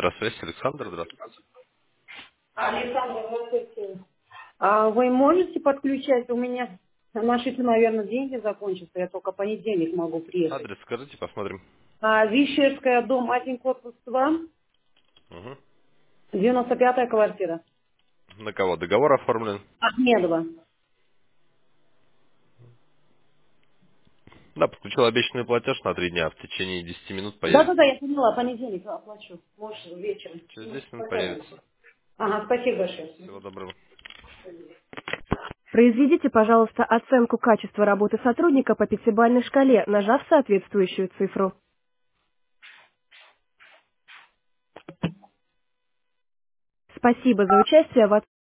Метросвязь, Александр, здравствуйте. Александр, здравствуйте. Вы можете подключать? У меня наши, наверное, деньги закончатся. Я только в понедельник могу приехать. Адрес скажите, посмотрим. Вишерская, дом 1, корпус 2, Угу. 95-я квартира. На кого? Договор оформлен? Ахмедова. Да, подключил обещанный платеж на 3 дня. В течение 10 минут появится. Да-да-да, я поняла, понедельник оплачу. Может, вечером. Через Ну, 10 минут спасибо. появится. Ага, спасибо большое. Всего доброго. Произведите, пожалуйста, оценку качества работы сотрудника по пятибалльной шкале, нажав соответствующую цифру. Спасибо за участие в